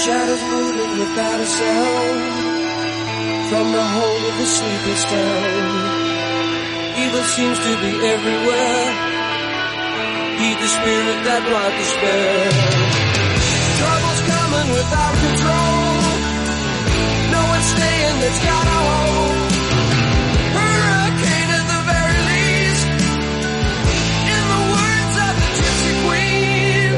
shadows moving without a sound from the hold of the sleepless town. Evil seems to be everywhere. Heed the spirit that brought despair. Trouble's coming without control. No one's staying that's got a hold. Hurricane at the very least, in the words of the Gypsy Queen.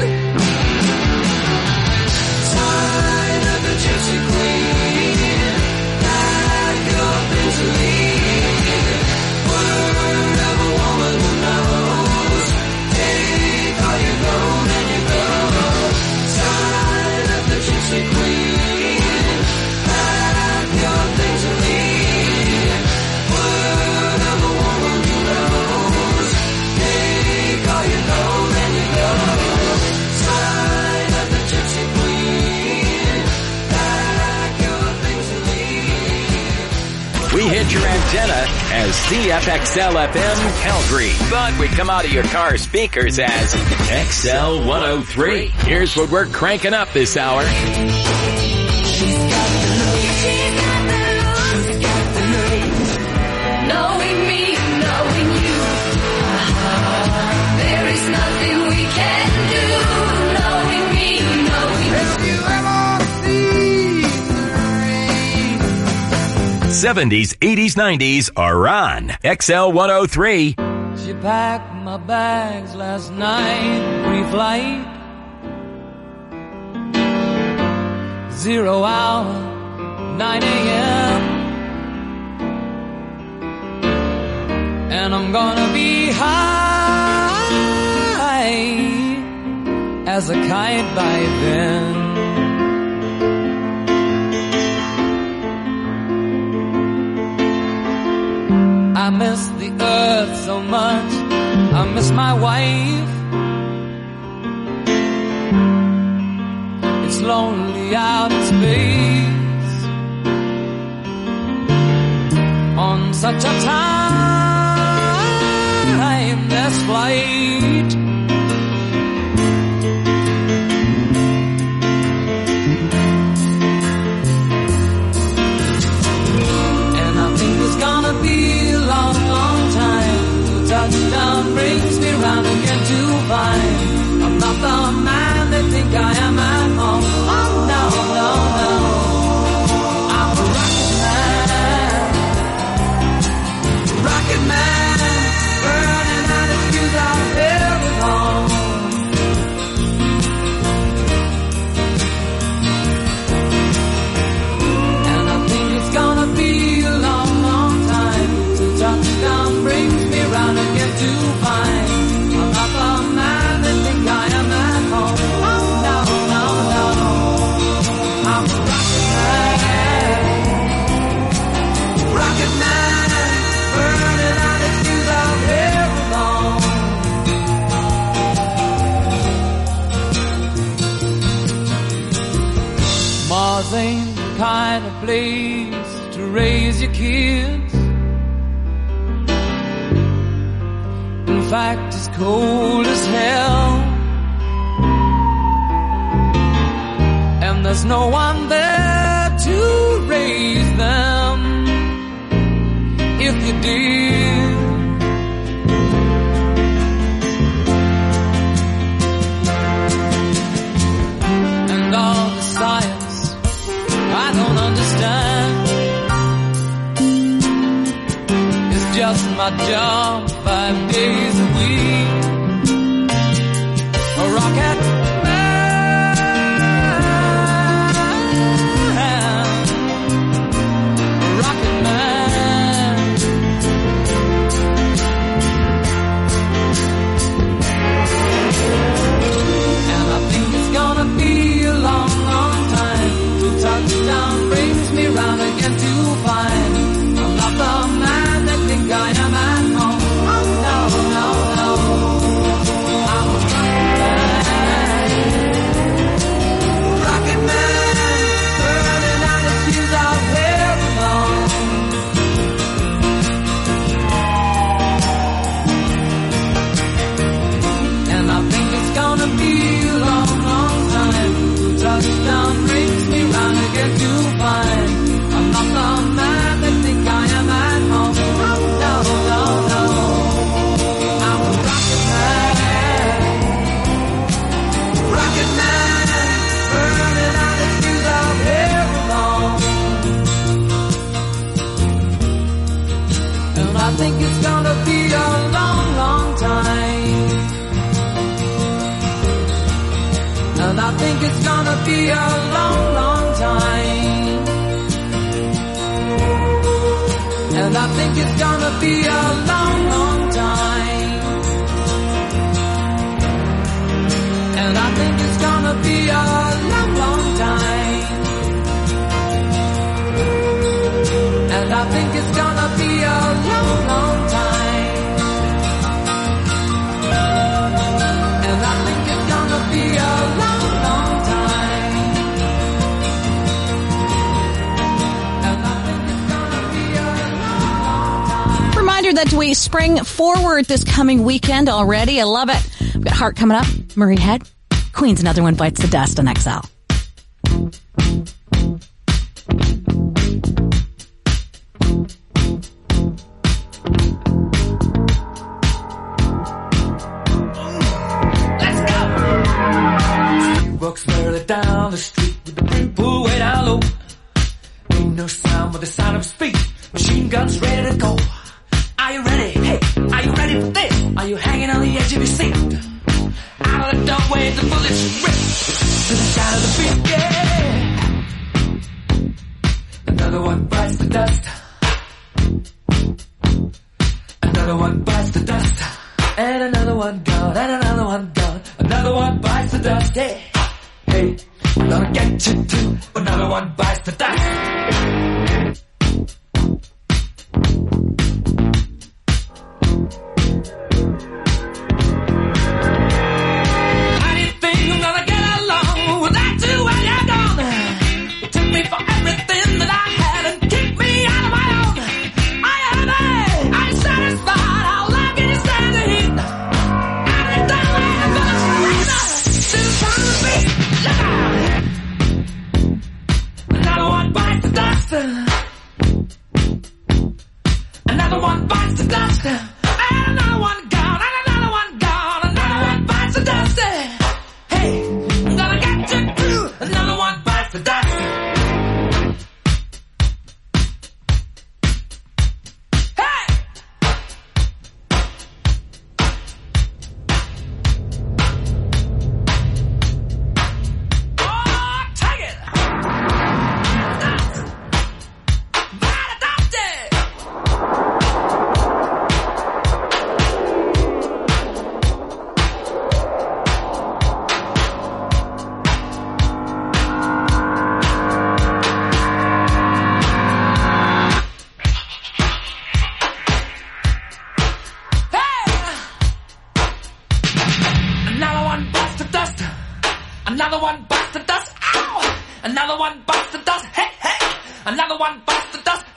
Sign of the Gypsy Queen, pack your things to leave. Word of a woman who knows. Take all your gold and you go. Sign of the Gypsy Queen, pack your things to leave. Word of a woman who knows. Take all your gold and you go. Sign of the Gypsy Queen, pack your things to leave. We hit your antenna as CFXL-FM Calgary, but we come out of your car speakers as XL 103. Here's what we're cranking up this hour. Knowing me, knowing you, there is nothing we can do. Knowing me, knowing you. Have you ever seen the rain? 70s, 80s, 90s are on XL 103. She packed my bags last night, pre-flight. 0 hour, 9 a.m. And I'm gonna be high as a kite by then. I miss the earth so much, I miss my wife. It's lonely out in space on such a timeless flight. And I think it's gonna be a long, long time till touchdown brings me round again to find I'm not the man they think I am at home. Oh no, no, no, I'm a rocket man, burning out his fuse out there with home. And I think it's gonna be a long, long time till touchdown brings me round again to find I'm not the man they think I am at home. Oh no, no, no, I'm a rocket man, burning out his fuse out there alone. Mars ain't the kind of place to raise your kids. In fact, it's cold as hell, and there's no one there to raise them if you did. And all the science I don't understand, it's just my job 5 days a week. A rocket man, a rocket man. And I think it's gonna be a long, long time till touchdown brings me round again to find I'm not the man that think I am at home. Oh no, no, no, I'm a rocket man. I think it's gonna be a long, long time. And I think it's gonna be a long, long time. And I think it's gonna be a long, long time. And I think it's gonna be a long, long time. And I think it's gonna be a long, long time. And I think it's gonna be a long, long time. Reminder that we spring forward this coming weekend already. I love it. We've got Heart coming up. Murray Head. Queen's Another One Bites the Dust on XL. Walks merrily down the street with the brim pulled way down low. Ain't no sound but the sound of speed. Machine guns ready to go. Are you ready? Hey, are you ready for this? Are you hanging on the edge of your seat? Out of the doorway, the bullets rip to the sound of the beat. Yeah. Another one bites the dust. Another one bites the dust. And another one gone. And another one gone. Another one bites the dust. Yeah. Hey, I'm gonna get you too. Another one bites the dust. I didn't think I'm gonna get along without you when you're gone. You took me for everything that I had and kicked me out of my own. I ain't satisfied. How long can you stand the heat? I ain't done what I'm gonna surrender to the sound of the beat. Look out! Another one bites the dust. Another one bites the dust. And another one gone. And another one gone. Another one bites the dust. Hey, I'm gonna get you too. Another one bites the dust. Hey! Oh, take it! Dust! Bite the dust, yeah! Another one bites the dust. Another one bites the dust. Ow! Another one bites the dust. Hey, hey! Another one bites the dust.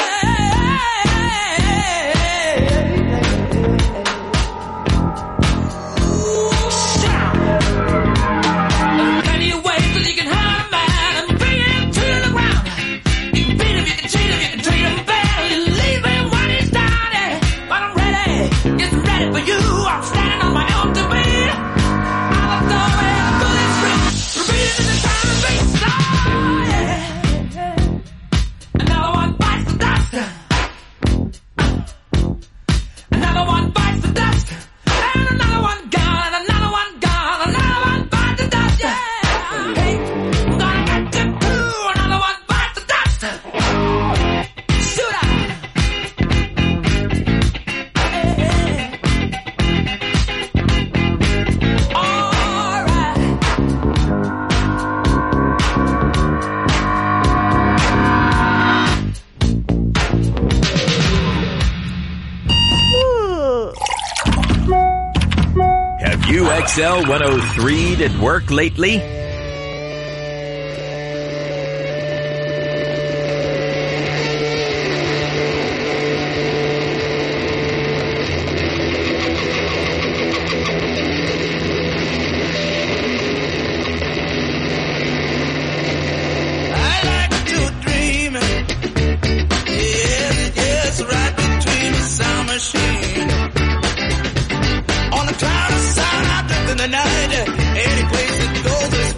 Plenty of ways that you can hurt a man and bring him to the ground. You can beat him, you can cheat him, you can treat him bad. You leave him when he's down. But I'm ready, yes, I'm ready for you. I'm standing on my own to be. Out of the way, the bullets rip. Repeat it in the sound of beats. Oh, yeah. Another one bites the dust. Another one bites the dust. And another one gone. And another one gone. Another one bites the dust. Yeah. Hey, I'm gonna get you too. Another one bites the dust. Shoot out. All right. Have you XL 103'd at work lately? I like to dream. Yes, yes, right between the sound machine. On the cloud of sound, I drift in the night. Any place that goes is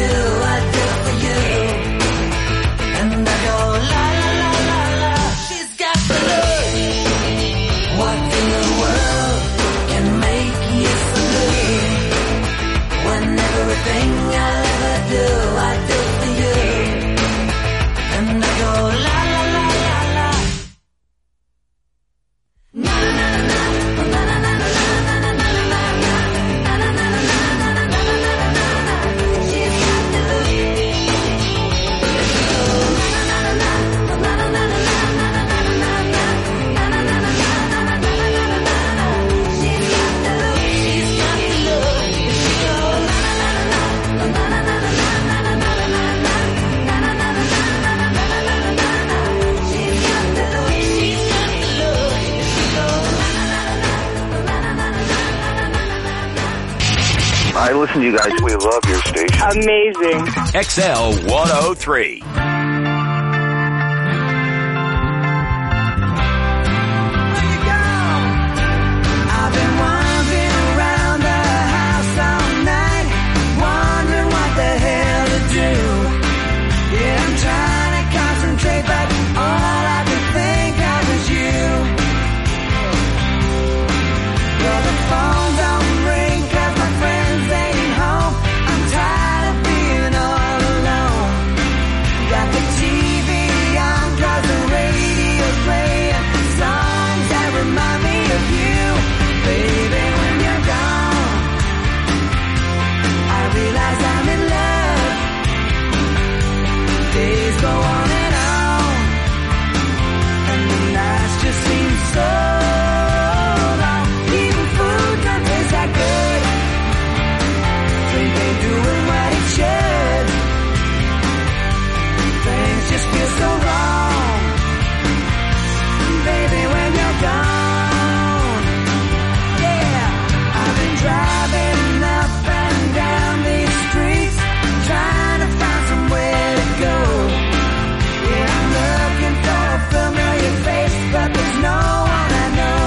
do for you. And I go la la la la la. She's got the look. What in the world can make you salute? When everything I'll ever do for you. And I go la la la la la. Na na na na na na na na na na na na na. She's got the look. I listen to you guys. We love your station. Amazing. XL 103. I've been wandering around the house all night, wondering what the hell to do. Yeah, I'm trying to concentrate, but all I could think of is you. Well, the phone don't ring 'cause my friends ain't home. I'm tired of being all alone. Got the TV on 'cause the radio's playing songs that remind me of you. Baby, when you're gone, I realize I'm in love. Days go on, and the nights just seem so long. Even food don't taste that good. Drink ain't doing what it should. Things just feel so wrong. Baby, when you're gone. Yeah, I've been driving up and down these streets, trying to find somewhere to go. Yeah, I'm looking for a familiar face, but there's no one I know.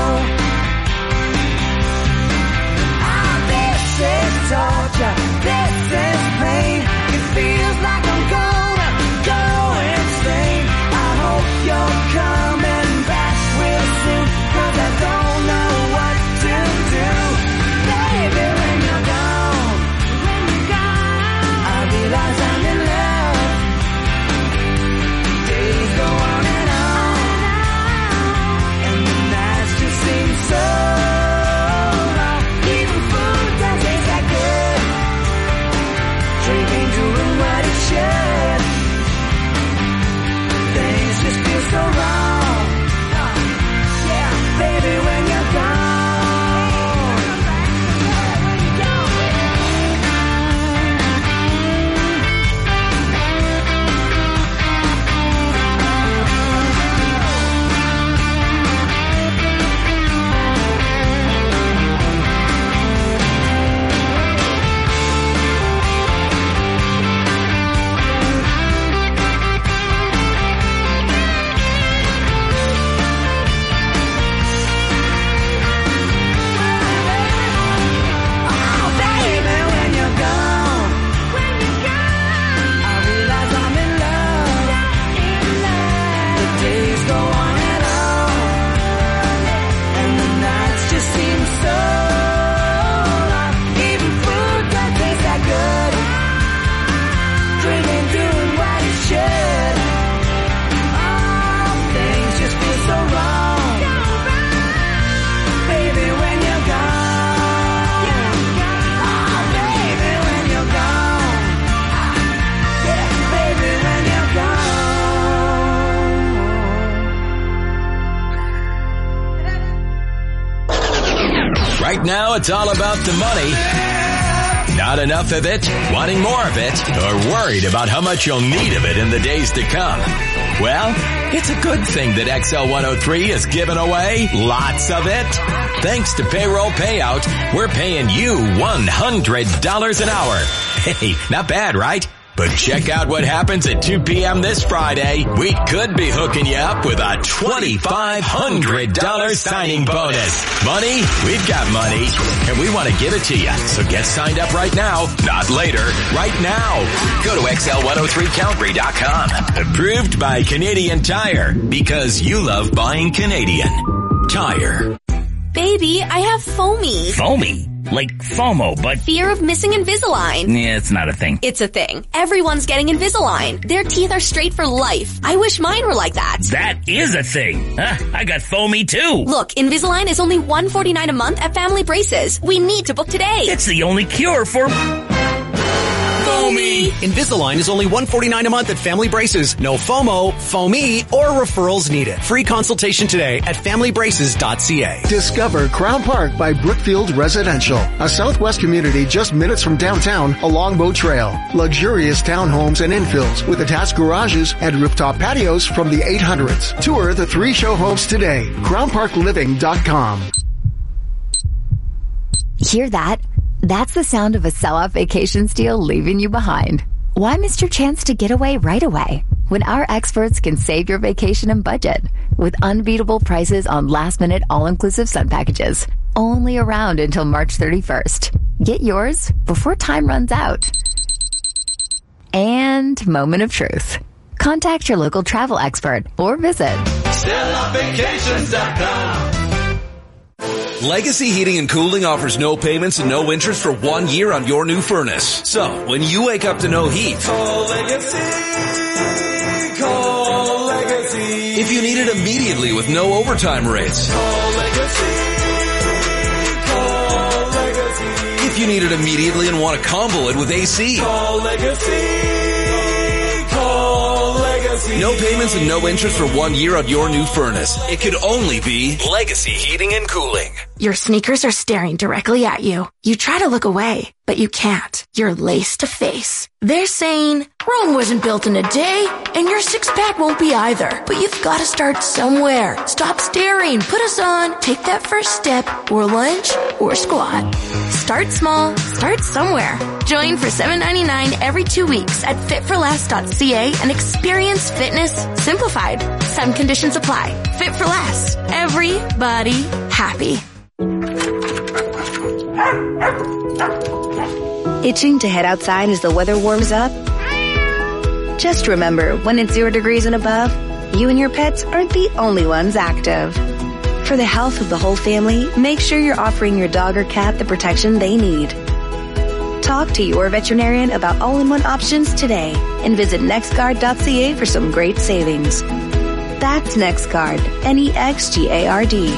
Oh, this is torture, this is pain. It feels like I'm gonna go insane. I hope you're coming back real soon, 'cause I don't know what to do. Baby, when you're gone, I realize I'm in love. Days go on, and the nights just seem so long. Even food don't taste that good. Drink ain't doing what it should. Things just feel so wrong. Yeah, baby, when you're gone. Oh, baby, when you're gone, I realize I'm in love. The days go on, and the nights just seem so long. Even food don't taste that good. Drink ain't doing what it should. Oh, things just feel so wrong. Baby, when you're gone. Oh, baby, when you're gone. Yeah, baby, when you're gone. Right now, it's all about the money. Not enough of it, wanting more of it, or worried about how much you'll need of it in the days to come. Well, it's a good thing that XL 103 is giving away lots of it. Thanks to Payroll Payout, we're paying you $100 an hour. Hey, not bad, right? But check out what happens at 2 p.m. this Friday. We could be hooking you up with a $2,500 signing bonus. Money? We've got money, and we want to give it to you. So get signed up right now. Not later. Right now. Go to XL103calgary.com. Approved by Canadian Tire, because you love buying Canadian Tire. Baby, I have foamy. Foamy? Like FOMO, but... Fear of missing Invisalign. Yeah, it's not a thing. It's a thing. Everyone's getting Invisalign. Their teeth are straight for life. I wish mine were like that. That is a thing. I got foamy too. Look, Invisalign is only $149 a month at Family Braces. We need to book today. It's the only cure for... foamy. Invisalign is only $149 a month at Family Braces. No FOMO, foamy, or referrals needed. Free consultation today at familybraces.ca. Discover Crown Park by Brookfield Residential, a Southwest community just minutes from downtown along Boat Trail. Luxurious townhomes and infills with attached garages and rooftop patios from the 800s. Tour the 3 show homes today. CrownParkLiving.com. Hear that? That's the sound of a sell-off vacation deal leaving you behind. Why miss your chance to get away right away when our experts can save your vacation and budget with unbeatable prices on last-minute all-inclusive sun packages? Only around until March 31st. Get yours before time runs out. And moment of truth. Contact your local travel expert or visit SellOutVacations.com. Legacy Heating and Cooling offers no payments and no interest for 1 year on your new furnace. So, when you wake up to no heat, Call Legacy. Call Legacy. if you need it immediately with no overtime rates, Call Legacy. Call Legacy. if you need it immediately and want to combo it with AC, Call Legacy. Call Legacy. no payments and no interest for 1 year on your new furnace. It could only be Legacy Heating and Cooling. Your sneakers are staring directly at you. You try to look away, but you can't. You're lace to face. They're saying, Rome wasn't built in a day, and your six-pack won't be either. But you've got to start somewhere. Stop staring. Put us on. Take that first step, or lunge, or squat. Start small. Start somewhere. Join for $7.99 every 2 weeks at fitforless.ca and experience fitness simplified. Some conditions apply. Fit for Less. Everybody happy. Itching to head outside as the weather warms up? Just remember, when it's 0 degrees and above, you and your pets aren't the only ones active. For the health of the whole family, make sure you're offering your dog or cat the protection they need. Talk to your veterinarian about all-in-one options today and visit nextguard.ca for some great savings. That's NextGuard, NEXGARD.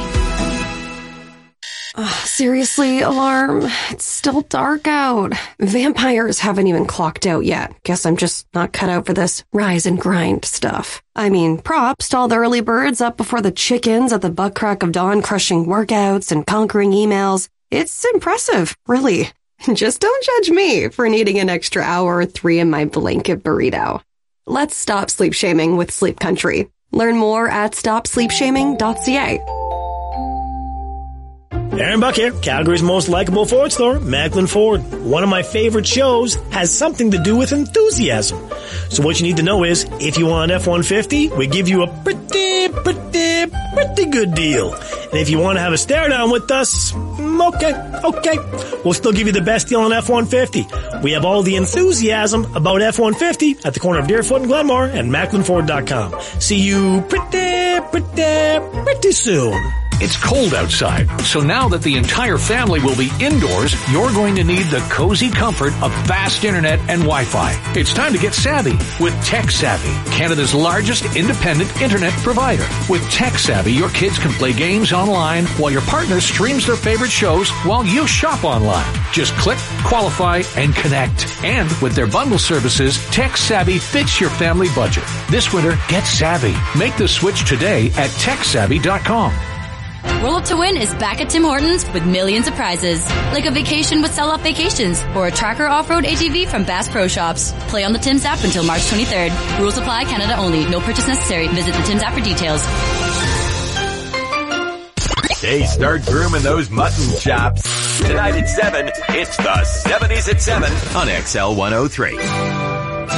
Seriously, Alarm. It's still dark out. Vampires haven't even clocked out yet. Guess I'm just not cut out for this rise and grind stuff. I mean, props to all the early birds up before the chickens at the butt crack of dawn crushing workouts and conquering emails. It's impressive, really. Just don't judge me for needing an extra hour or 3 in my blanket burrito. Let's stop sleep shaming with Sleep Country. Learn more at stopsleepshaming.ca. Aaron Buck here, Calgary's most likable Ford store, Macklin Ford. One of my favorite shows has something to do with enthusiasm. So what you need to know is, if you want an F-150, we give you a pretty good deal. And if you want to have a stare down with us, okay. We'll still give you the best deal on F-150. We have all the enthusiasm about F-150 at the corner of Deerfoot and Glenmore and MacklinFord.com. See you pretty soon. It's cold outside, so now that the entire family will be indoors, you're going to need the cozy comfort of fast internet and Wi-Fi. It's time to get savvy with TechSavvy, Canada's largest independent internet provider. With TechSavvy, your kids can play games online while your partner streams their favorite shows while you shop online. Just click, qualify, and connect. And with their bundle services, TechSavvy fits your family budget. This winter, get savvy. Make the switch today at TechSavvy.com. Roll Up to Win is back at Tim Hortons with millions of prizes, like a vacation with Sell Off Vacations or a Tracker Off-Road ATV from Bass Pro Shops. Play on the Tim's app until March 23rd. Rules apply, Canada only. No purchase necessary. Visit the Tim's app for details. Hey, start grooming those mutton chops. Tonight at 7, it's the 70s at 7 on XL 103.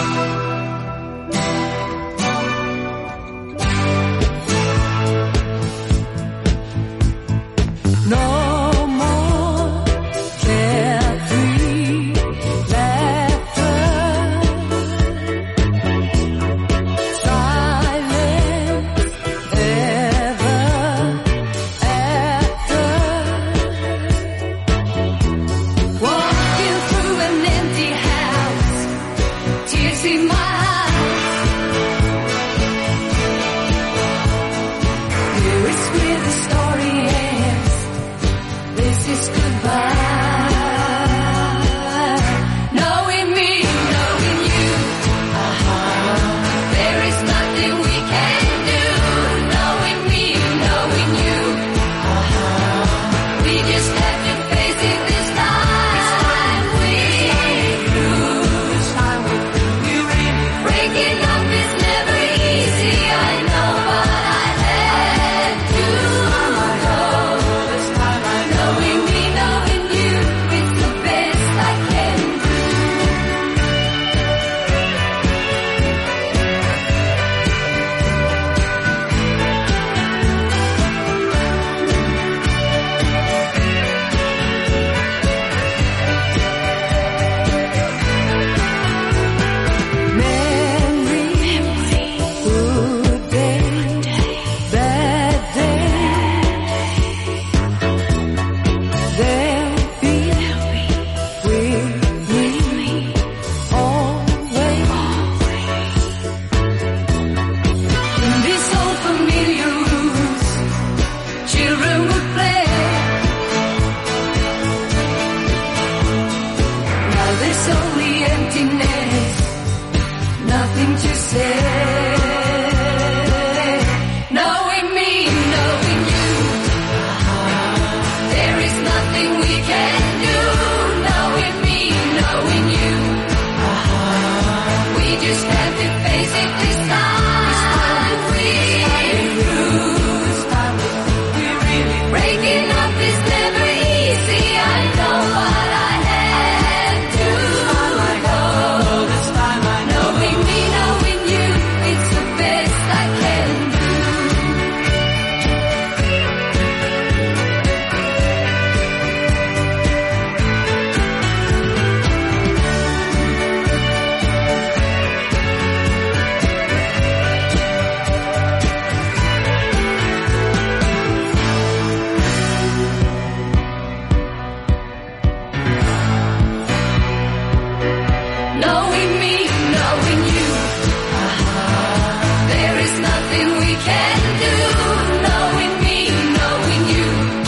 knowing me, knowing you. There is nothing we can do, knowing me, knowing you.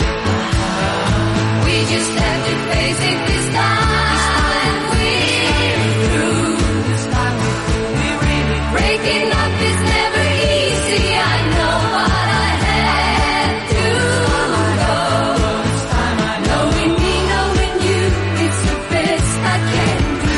We just have to face it this time. We're through. Breaking up is never easy. I know what I had to go. Knowing me, knowing you, it's the best I can do.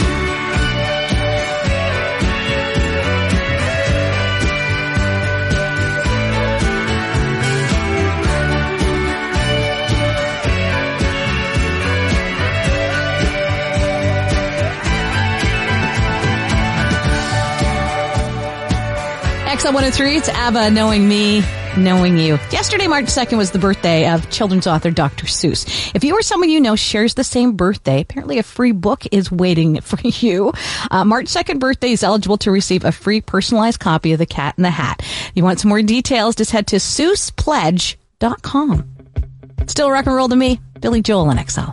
XL 103, it's ABBA, Knowing Me, Knowing You. Yesterday, March 2nd, was the birthday of children's author Dr. Seuss. If you or someone you know shares the same birthday, apparently a free book is waiting for you. March 2nd birthday is eligible to receive a free personalized copy of The Cat in the Hat. If you want some more details, just head to SeussPledge.com. Still rock and roll to me, Billy Joel and XL.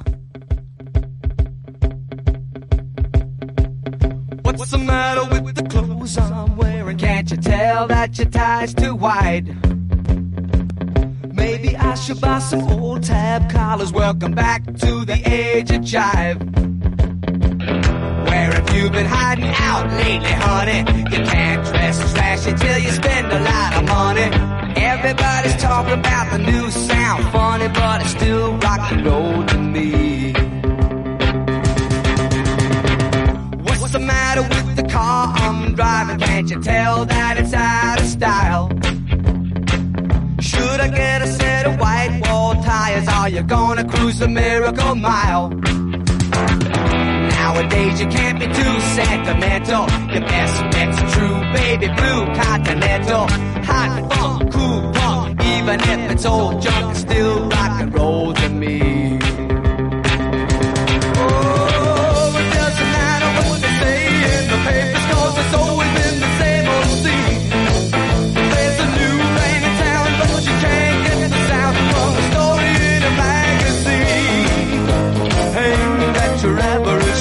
What's the matter with the clothes I'm wearing? Can't you tell that your tie's too wide? Maybe I should buy some old tab collars. Welcome back to the age of jive. Where have you been hiding out lately, honey? You can't dress trashy till you spend a lot of money. Everybody's talking about the new sound, funny, but it's still rock and roll to me. What's the matter with the car I'm driving? Can't you tell that it's out of style? Should I get a set of white wall tires? Are you gonna cruise the Miracle Mile? Nowadays you can't be too sentimental. Your best bet's a true baby blue Continental. Hot funk, cool punk, even if it's old junk, it's still rock and roll to me. It's always been the same old scene. There's a new thing in town, but you can't get the sound from a story in a magazine. Aimed at your average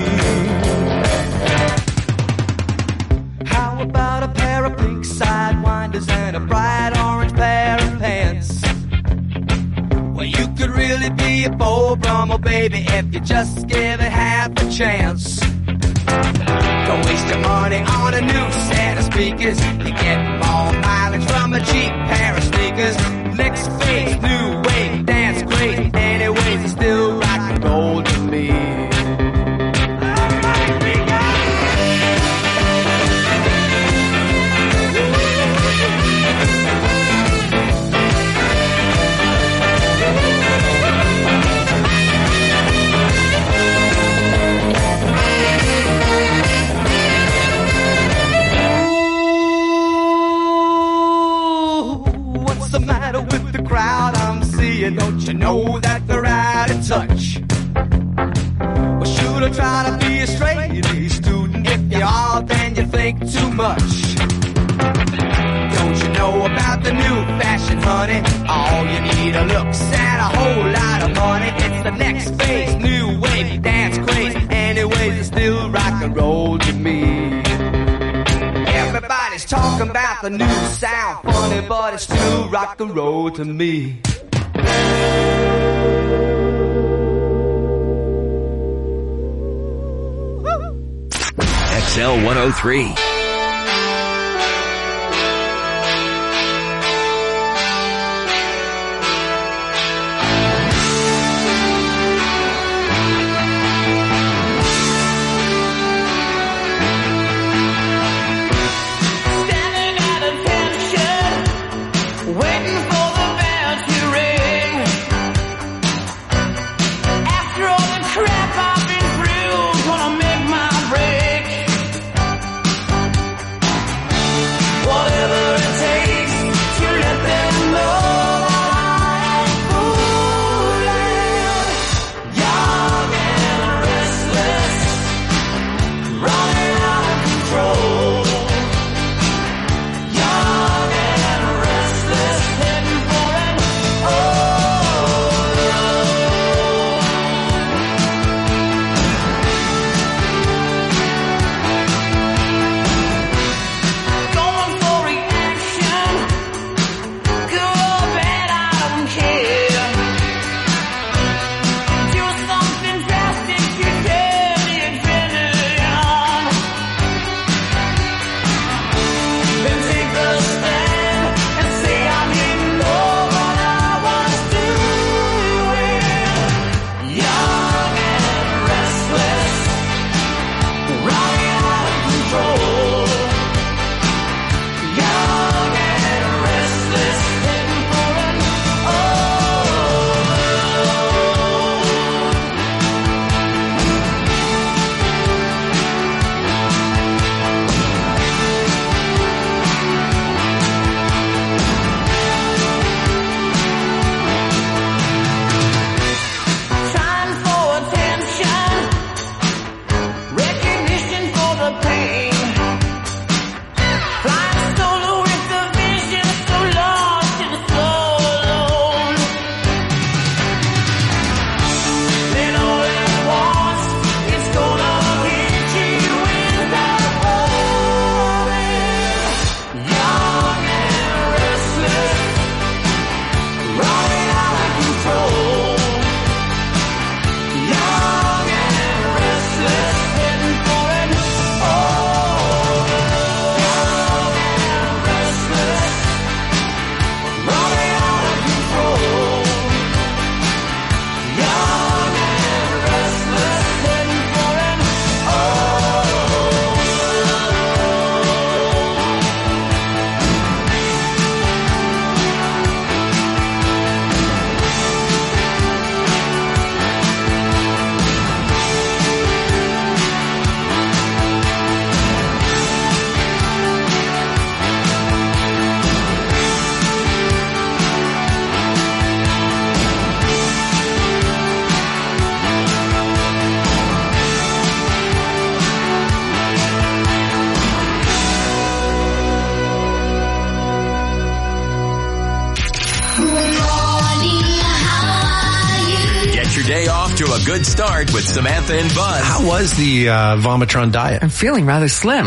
teen. How about a pair of pink sidewinders and a bright orange pair of pants? Well, you could really be a Beau Brummel, baby, if you just give it half a chance. Don't waste your money on a new set of speakers. You get more mileage from a cheap pair of sneakers. Next phase, new wave, dance great. Anyways, it's still rock and roll to me. With the crowd I'm seeing, don't you know that they're out of touch? Well, should I try to be a straight A student? If you are, then you think too much. Don't you know about the new fashion, honey? All you need are looks and a whole lot of money. It's the next phase, new wave, dance craze. Anyways, it's still rock and roll to me. Everybody's talking about the new sound, funny, but it's still rock and roll to me. XL 103. to a good start with Samantha and Buzz. How was the Vomitron diet? I'm feeling rather slim.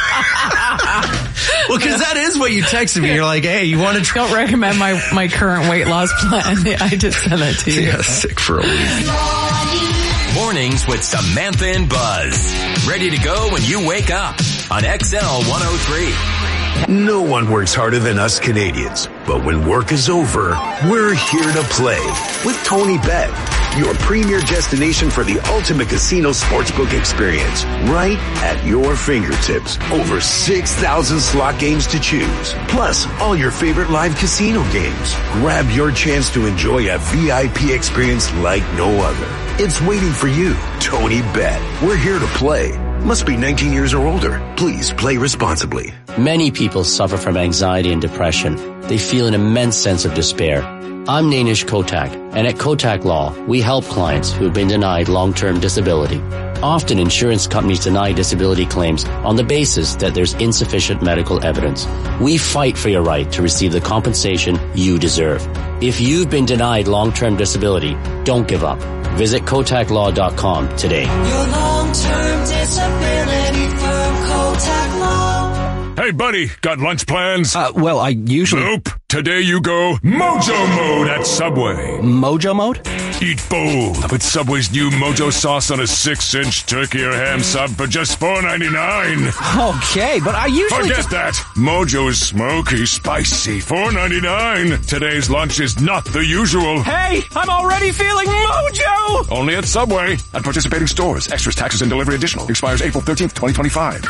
Well, because that is what you texted me. You're like, hey, you want to try? Don't recommend my current weight loss plan. I just sent that to you. Yeah, sick for a week. Mornings with Samantha and Buzz. Ready to go when you wake up on XL 103. No one works harder than us Canadians. But when work is over, we're here to play with Tony Bet, your premier destination for the ultimate casino sportsbook experience. Right at your fingertips. Over 6,000 slot games to choose. Plus, all your favorite live casino games. Grab your chance to enjoy a VIP experience like no other. It's waiting for you. Tony Bet. We're here to play. Must be 19 years or older. Please play responsibly. Many people suffer from anxiety and depression. They feel an immense sense of despair. I'm Nainish Kotak, and at Kotak Law, we help clients who have been denied long-term disability. Often insurance companies deny disability claims on the basis that there's insufficient medical evidence. We fight for your right to receive the compensation you deserve. If you've been denied long-term disability, don't give up. Visit KotakLaw.com today. Your long-term disability firm, Kotak Law. Hey, buddy, got lunch plans? Well, I usually... Nope. Today you go Mojo Mode at Subway. Mojo Mode? Eat bold with Subway's new Mojo sauce on a 6-inch turkey or ham sub for just $4.99. Okay, but I usually Forget that. Mojo's smoky, spicy, $4.99. Today's lunch is not the usual. Hey, I'm already feeling mojo! Only at Subway. At participating stores. Extras, taxes, and delivery additional. Expires April 13th, 2025.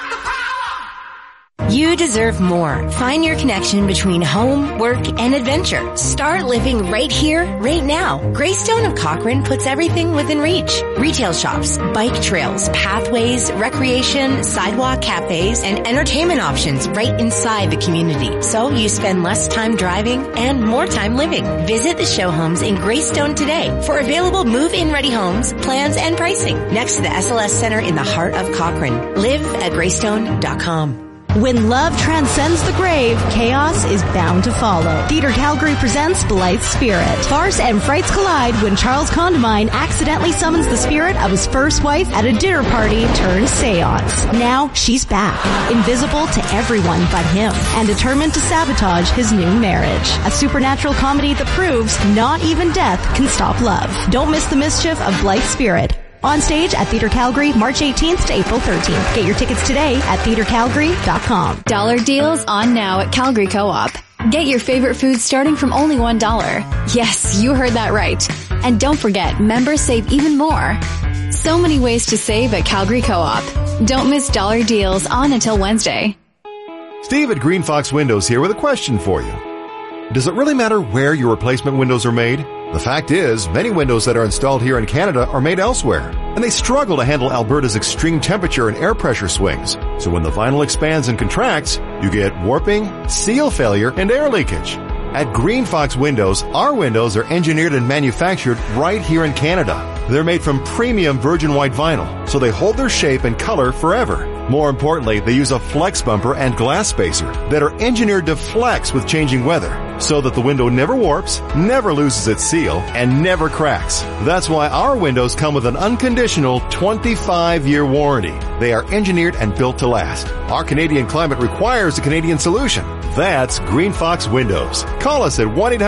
You deserve more. Find your connection between home, work, and adventure. Start living right here, right now. Greystone of Cochrane puts everything within reach. Retail shops, bike trails, pathways, recreation, sidewalk cafes, and entertainment options right inside the community. So you spend less time driving and more time living. Visit the show homes in Greystone today for available move-in ready homes, plans, and pricing. Next to the SLS Center in the heart of Cochrane. Live at Greystone.com. When love transcends the grave, chaos is bound to follow. Theater Calgary presents Blythe's Spirit. Farce and frights collide when Charles Condamine accidentally summons the spirit of his first wife at a dinner party turned seance. Now she's back, invisible to everyone but him, and determined to sabotage his new marriage. A supernatural comedy that proves not even death can stop love. Don't miss the mischief of Blythe's Spirit. On stage at Theater Calgary, March 18th to April 13th. Get your tickets today at theatercalgary.com. Dollar deals on now at Calgary Co-op. Get your favorite food starting from only $1. Yes, you heard that right. And don't forget, members save even more. So many ways to save at Calgary Co-op. Don't miss dollar deals on until Wednesday. Steve at Green Fox Windows here with a question for you. Does it really matter where your replacement windows are made? The fact is, many windows that are installed here in Canada are made elsewhere, and they struggle to handle Alberta's extreme temperature and air pressure swings. So when the vinyl expands and contracts, you get warping, seal failure, and air leakage. At Green Fox Windows, our windows are engineered and manufactured right here in Canada. They're made from premium virgin white vinyl, so they hold their shape and color forever. More importantly, they use a flex bumper and glass spacer that are engineered to flex with changing weather, so that the window never warps, never loses its seal, and never cracks. That's why our windows come with an unconditional 25-year warranty. They are engineered and built to last. Our Canadian climate requires a Canadian solution. That's Green Fox Windows. Call us at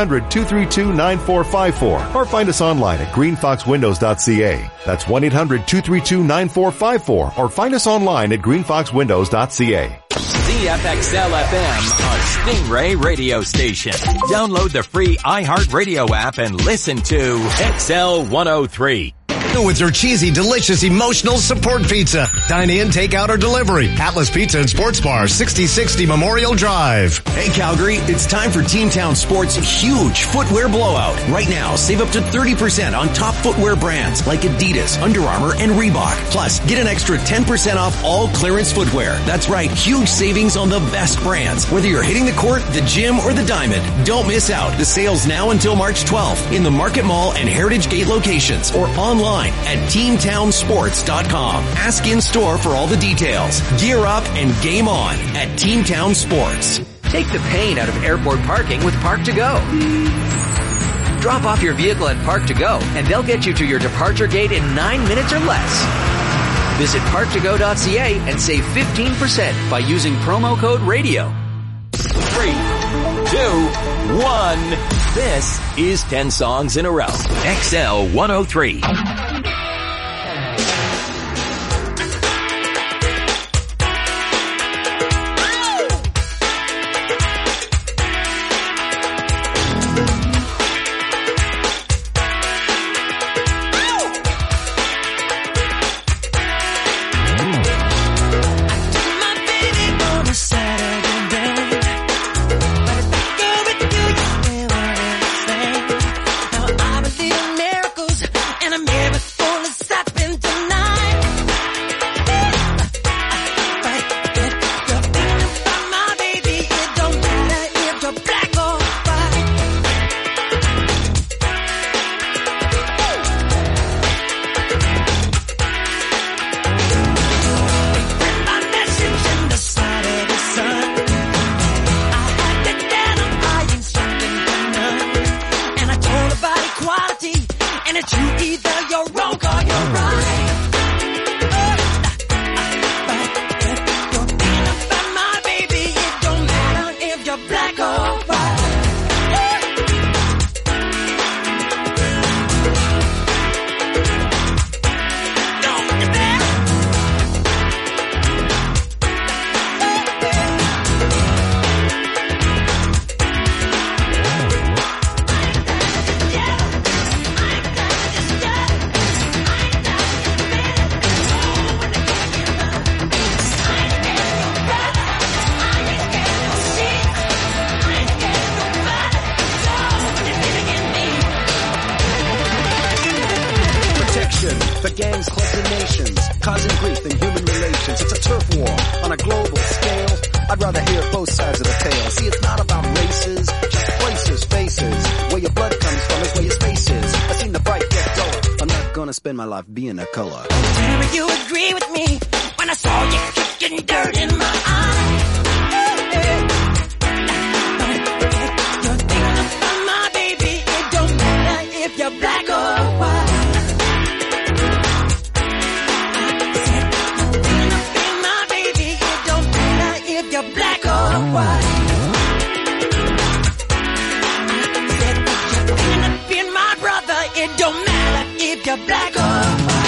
1-800-232-9454 or find us online at greenfoxwindows.ca. That's 1-800-232-9454 or find us online at greenfoxwindows.ca. ZFXL FM, a Stingray radio station. Download the free iHeartRadio app and listen to XL 103. Oh, it's our cheesy, delicious, emotional support pizza. Dine in, take out, or delivery. Atlas Pizza and Sports Bar, 6060 Memorial Drive. Hey, Calgary, it's time for Team Town Sports' huge footwear blowout. Right now, save up to 30% on top footwear brands like Adidas, Under Armour, and Reebok. Plus, get an extra 10% off all clearance footwear. That's right, huge savings on the best brands. Whether you're hitting the court, the gym, or the diamond, don't miss out. The sale's now until March 12th in the Market Mall and Heritage Gate locations or online at teamtownsports.com. Ask in store for all the details. Gear up and game on at Team Town Sports. Take the pain out of airport parking with Park2Go. Drop off your vehicle at Park to Go, and they'll get you to your departure gate in 9 minutes or less. Visit parktogo.ca and save 15% by using promo code RADIO. 3, 2, 1. This is 10 songs in a row. XL 103. The gangs club the nations, causing grief in human relations. It's a turf war on a global scale. I'd rather hear both sides of the tale. See, it's not about races, just places, faces. Where your blood comes from is where your space is. I've seen the fight get duller. I'm not gonna spend my life being a color. Tell me you agree with me when I saw you kicking dirt in my eye. You're thinking about my baby. It don't matter if you're black or white. You're black or white. Said that you're gonna be my brother. It don't matter if you're black or white.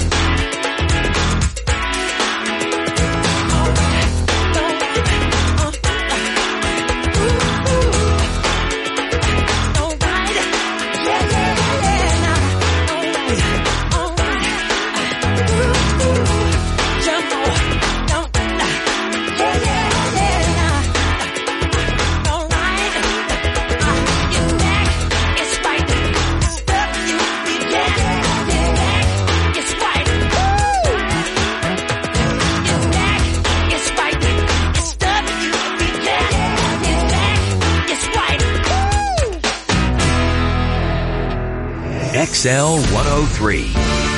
XL 103.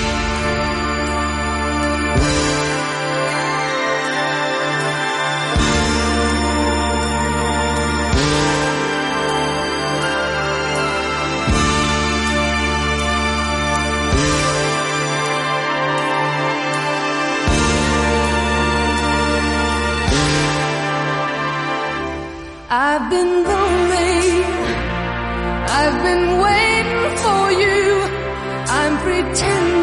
I've been lonely. I've been waiting for you. I'm pretending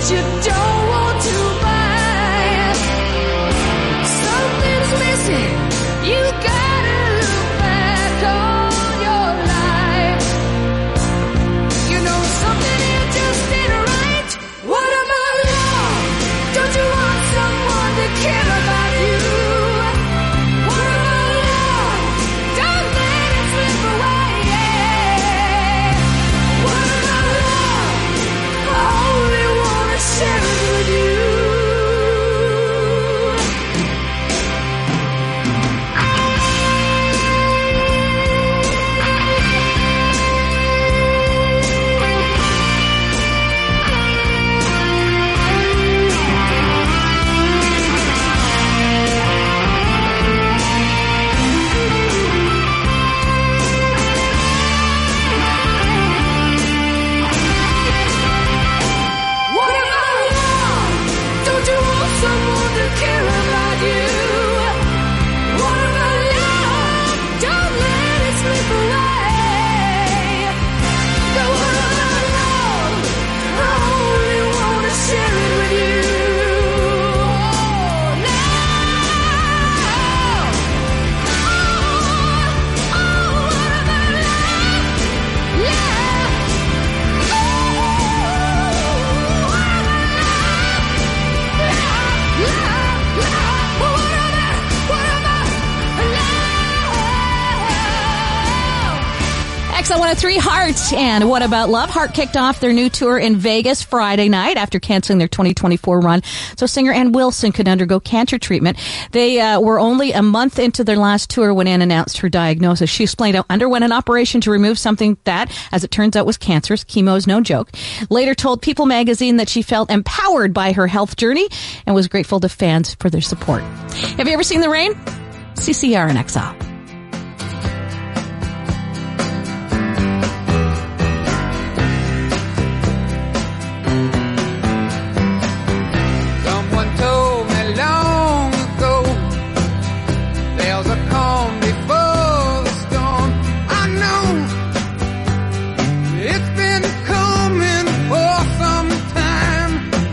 you don't want to buy. Something's missing. You gotta look back on your life. You know something here just ain't right. What about love? Don't you want someone to care about you? What about love? Don't let it slip away. What about love? I only wanna share it with you. What about love? Don't you want someone to care about you? What about love? Don't let it slip away. But what about love? I only wanna share it with you. XL 103 Heart and What About Love? Heart kicked off their new tour in Vegas Friday night after canceling their 2024 run. So singer Ann Wilson could undergo cancer treatment. They were only a month into their last tour when Ann announced her diagnosis. She explained how underwent an operation to remove something that, as it turns out, was cancerous. Chemo is no joke. Later told People magazine that she felt empowered by her health journey and was grateful to fans for their support. Have you ever seen the rain? CCR and XL. Someone told me long ago there's a calm before the storm. I know it's been coming for some time.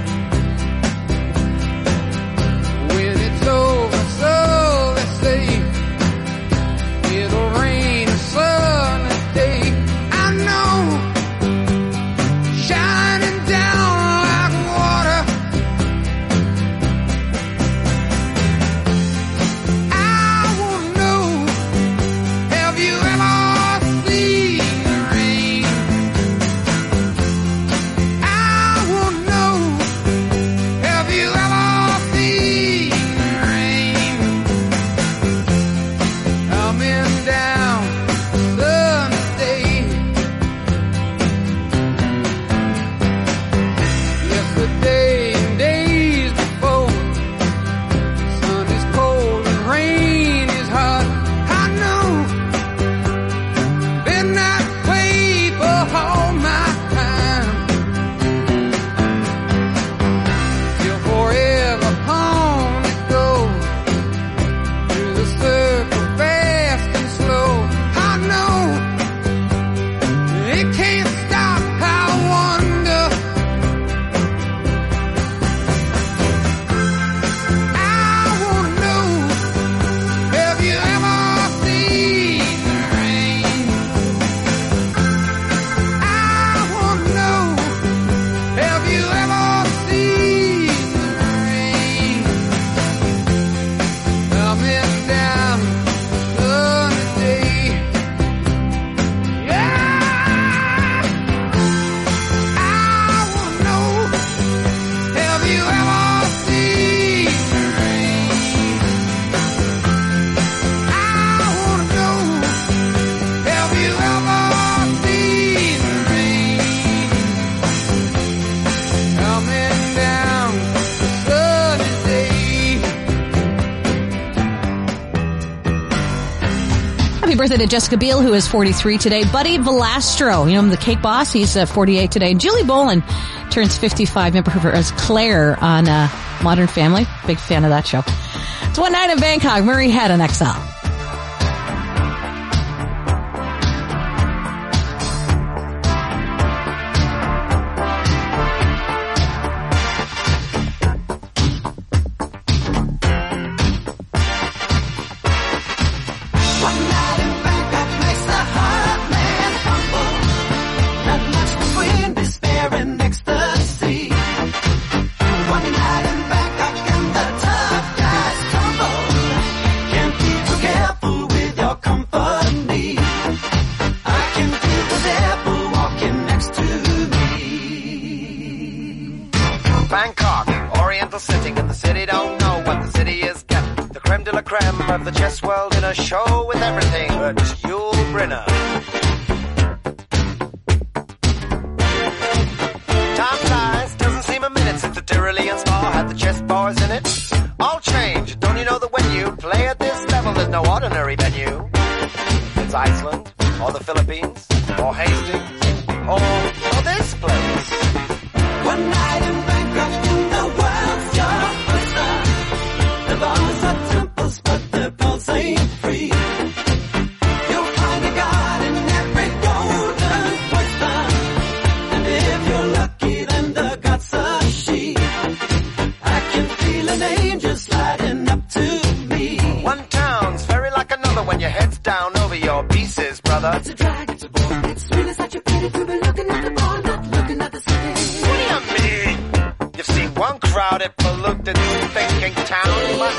When it's over, so they say it'll rain a sunny day. I know, shining down like water. I wanna know, have you ever seen the rain? I wanna know, have you ever seen the rain? Coming down Sunday. Yesterday and days before, sun is cold and rain is hot. I know, been that way for all my time. Till forever on it goes, through the circle fast and slow. I know, it can't stop. I wonder, I wanna know, have you ever seen the rain? I wanna know, have you ever seen the rain? Coming down sunny day. Yeah, I wanna know, have you ever seen the rain? I wanna know, have you ever seen the rain? Coming down sunny day. Happy birthday to Jessica Biel, who is 43 today. Buddy Valastro, you know him, the cake boss. He's 48 today. And Julie Boland turns 55. Remember her as Claire on Modern Family. Big fan of that show. It's one night in Bangkok. Murray Head on XL. still sitting in the city, don't know what the city is getting. The creme de la creme of the chess world in a show with everything but Yul Brynner. Time flies, doesn't seem a minute since the Tyrolean Spa had the chess bars in it. All change, don't you know that when you play at this level, there's no ordinary venue? It's Iceland, or the Philippines, or Hastings, or this place. One night in Bangkok, in the world's your oyster. The bars are temples, but their pulse ain't free. You'll find a god in every golden oyster. And if you're lucky, then the god's a she. I can feel an angel sliding up to me. One town's very like another when your head's down over your pieces, brother. It's a drag, it's a bore. It's really such a pity to be looking at the bar, not looking at the city. What do you mean? You've seen one crowded, polluted, thinking town, but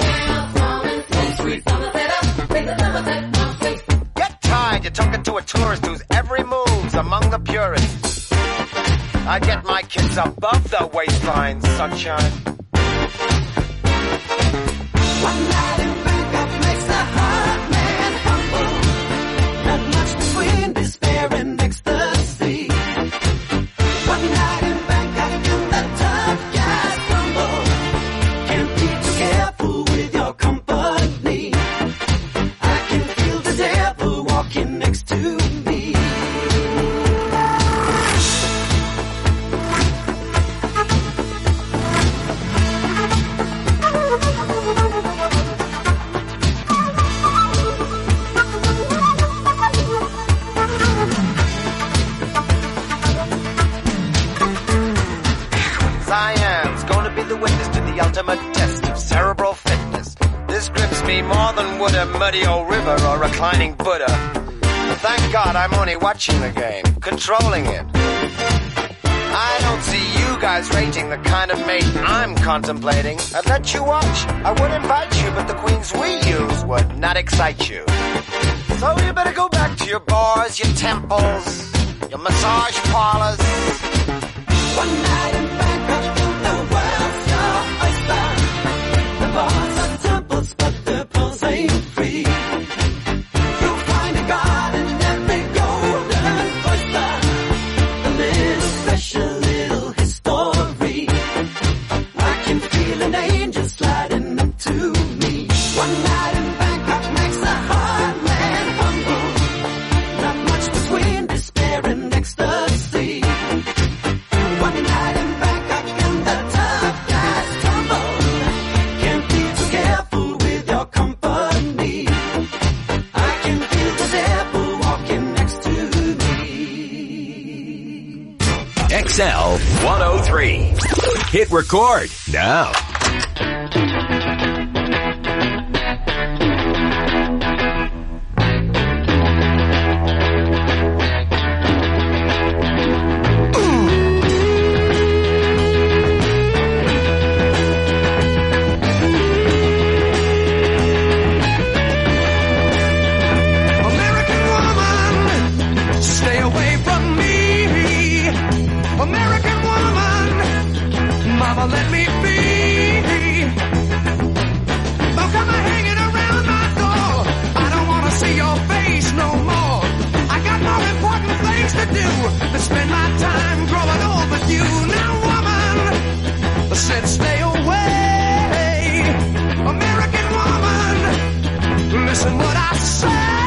get tired, you're talking to a tourist whose every move's among the purists. I get my kids above the waistline, sunshine. One night in Bangkok makes the heart man humble. Not much between despair and ecstasy. One night in Bangkok and the tough guys tumble. Can't be too careful with your company. I can feel the devil walking next to me. Siam's gonna be the witness to the ultimate test of cerebral fitness. This grips me more than would a muddy old river or reclining Buddha. But thank God I'm only watching the game, controlling it. I don't see you guys rating the kind of mate I'm contemplating. I'd let you watch, I would invite you, but the queens we use would not excite you. So you better go back to your bars, your temples, your massage parlors. One night in Bangkok, the world's your oyster. The bars are temples, but the pulse ain't free. You'll find a god in every golden oyster. A little special, little history. I can feel an angel sliding up to me. One night in Bangkok makes a hard man humble. Not much between despair and ecstasy. One night in Bangkok and the tough guys tumble. Can't be too careful with your company. I can feel the devil walking next to me. XL 103. Hit record now. American woman, stay away from me. American woman, mama, let me be. Don't come hanging around my door. I don't want to see your face no more. I got more important things to do than spend my time growing old with you. Now, woman, I said stay away. American woman, listen what I say.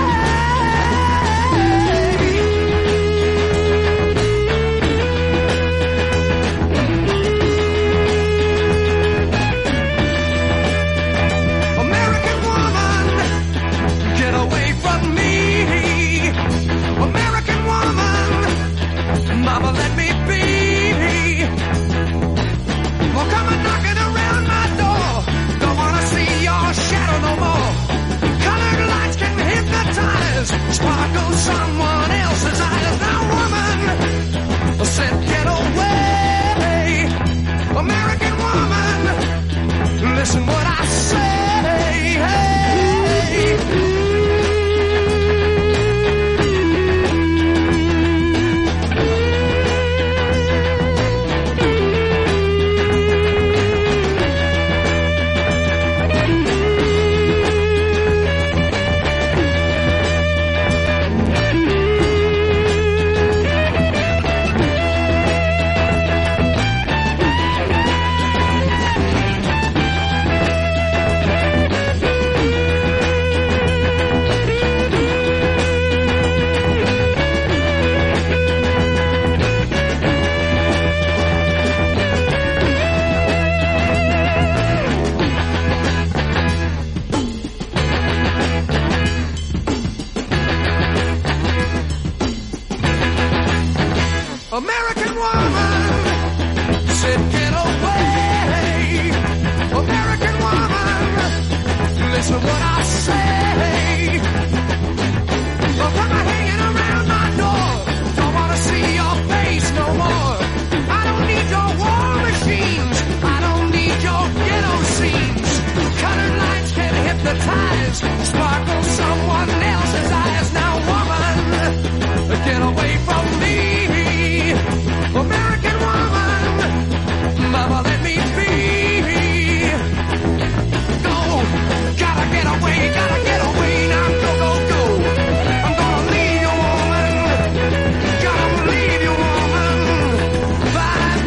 American woman said, get away. American woman, listen what I say. But when I'm hanging around my door, don't want to see your face no more. I don't need your war machines. I don't need your ghetto scenes. Colored lights can hypnotize, sparkle someone else's eyes. Now, woman, get away from me. American woman, mama, let me be. Go, gotta get away now, go, go, go. I'm gonna leave you, woman, gotta leave you, woman. Bye,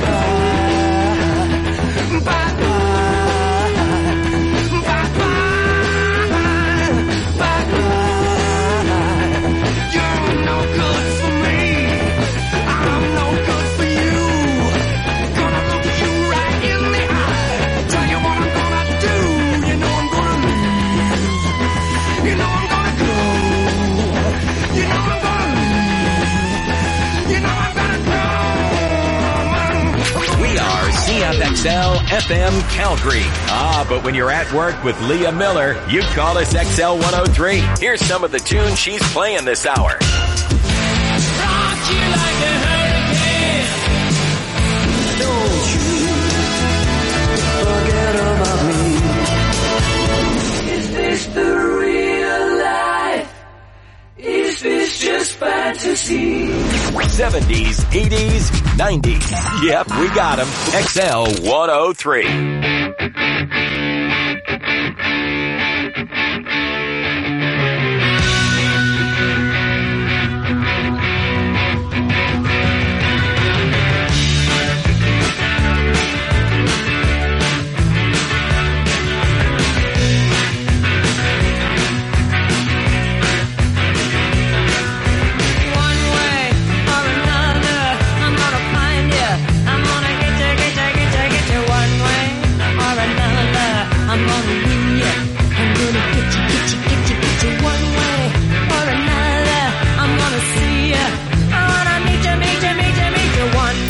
bye, bye, bye, bye, bye, bye. You're no good for me. I'm no good for you. Gonna look you right in the eye. Tell you what I'm gonna do. You know I'm gonna leave. You know I'm gonna go. You know I'm gonna leave. You know I'm gonna go. We are CFXL FM Calgary. But when you're at work with Leah Miller, you call us XL 103. Here's some of the tunes she's playing this hour. Rock you like a hurricane. Don't you forget about me. Is this the real life? Is this just fantasy? 70s, 80s, 90s. Yep, we got them. XL 103.